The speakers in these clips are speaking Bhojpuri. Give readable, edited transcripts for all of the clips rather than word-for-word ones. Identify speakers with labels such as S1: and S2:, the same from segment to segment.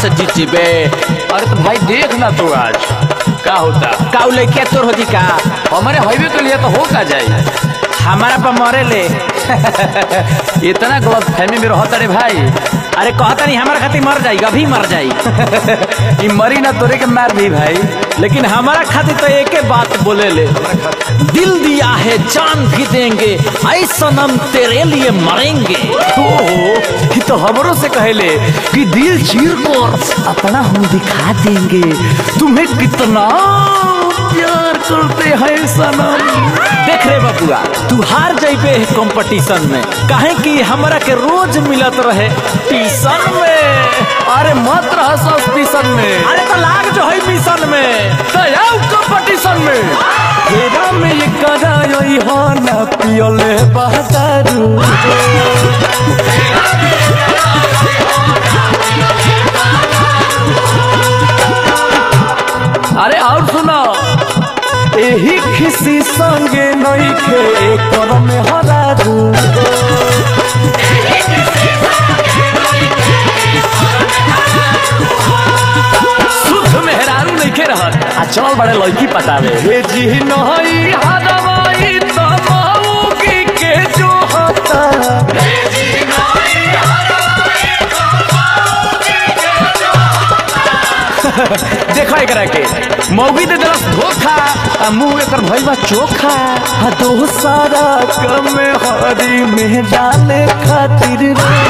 S1: से जीती बे।
S2: अरे तो भाई देख ना तू आज का होता
S1: का लड़किया तोर होती का
S2: हमारे हाईवे के लिए तो हो का जाए
S1: हमारा पर मरे ले
S2: इतना गलत फहमी में रहता रे भाई।
S1: अरे कहता नहीं हमारा खातिर मर जाएगी अभी मर जाई
S2: मरी ना तोरे के मार भी भाई,
S1: लेकिन हमारा खातिर तो एक बात बोले ले, दिल दिया है जान भी देंगे ऐ सनम तेरे लिए मरेंगे।
S2: ओहो तो हमरों से कहले कि दिल चीर कर अपना हम दिखा देंगे तुम्हें कितना प्यार करते हैं सनम।
S1: देख रे बबुआ तू हार जाइबे कंपटीशन में, काहे कि हमरा के रोज मिलत रहे ट्यूशन में।
S2: अरे मत रह सस्टीशन में,
S1: अरे तो लाग जो है मिशन में
S2: दयाओ कंपटीशन में। हेरा में ये कराई हो ना पियोले बहतारू, अरे और सुनो यही खिसी संगे नहीं खे कर में हरारू। शुद्ध मेहरारू नहीं खे रहत आ चल बड़े लड़की पटावे हे जी नहीं हरवाई तो मऊगी के जो होता देखो एकरा के मौगी दे दरस धोखा आ मुंह एकर भइबा चोखा आ दो सारा कम हरी में डाले खातिर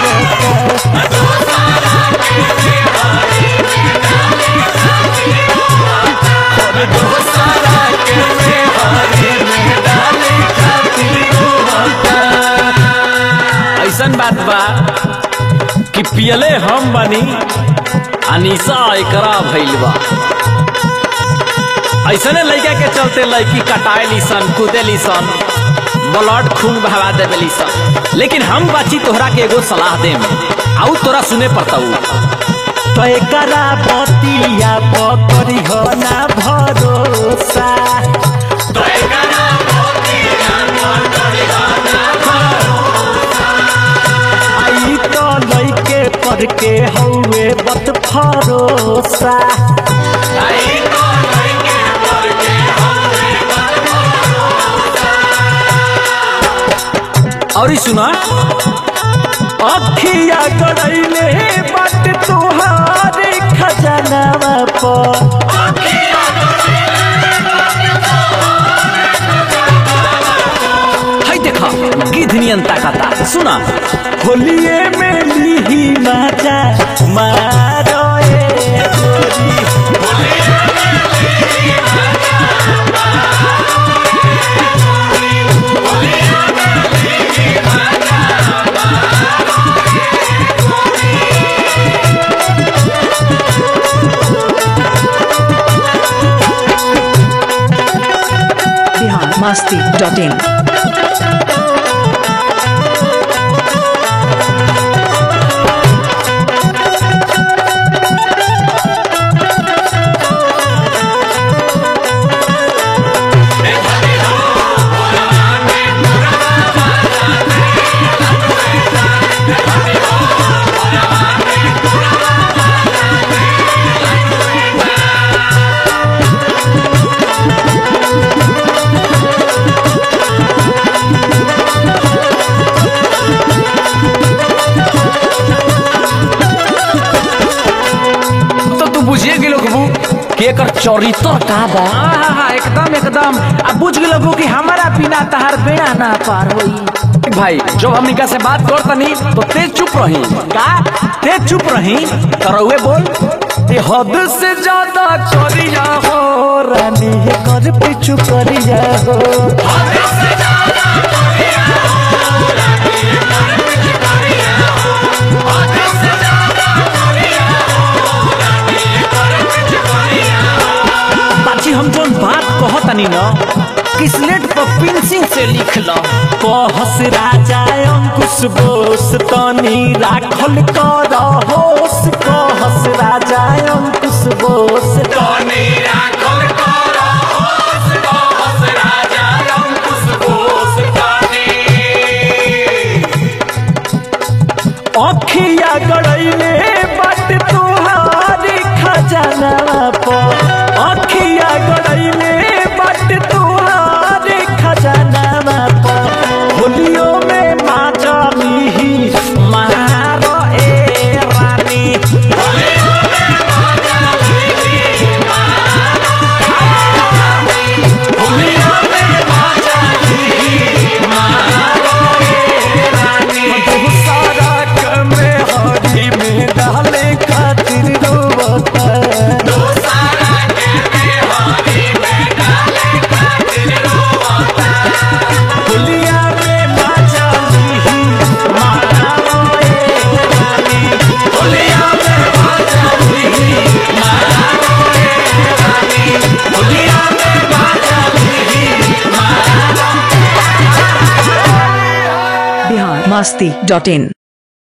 S1: ऐसन बात बा कि पियले हम बनी अनीसा एकरा भइल बा। ऐसने लड़का के चलते लड़की कटाए लीसन कूदे लीसन ब्लड खून बहवा देवे लीसन, लेकिन हम बाची तोहरा के एगो सलाह दे आउ तोरा सुने पड़ताऊ।
S2: तो एकरा बतिया पकड़ी हो ना भरोसा, तो एकरा बतिया पकड़ी हो ना भरोसा। आई तो लइके पढ़ के हउए बत भरोसा, आई तो लइके पढ़ के हउए बत भरोसा।
S1: और सुना
S2: अखिया गड़ैले बट तुहारे खजनावा पर,
S1: हाय देखा गिधनियन ताकता सुना
S2: होलिए में लीही माजा मारो ए गोरी, होलिए में लीही माजा मारो ए गोरी, होलिए में लीही माजा मारो ए गोरी।
S3: biharmasti.in
S2: एकर चरित्र का बा।
S1: एकदम एकदम अब बुझ गलो कि हमारा बिना तहार बेड़ा ना पार होई।
S2: भाई जब हम निका से बात करतनी तो तेज चुप रही
S1: का तेज चुप रही
S2: करौए बोल ते हद से ज्यादा करिया हो रानी है कर पिछु करिया हो, हद से ज्यादा करिया हो रानी है कर पिछु करिया हो, हद से ज्यादा करिया हो रानी है कर पिछु करिया हो।
S1: बाची हम जोन बात कहतनी न किसलेट पर पेंसिल से लिख लो।
S2: कहस राजा अंकुश बोस तनी राखल कर होश, कहस राजा अंकुश बोस तनी राखल कर होश, कहस राजा अंकुश बोस तनी। अखिया गड़ैले बट तुहार
S3: masti.in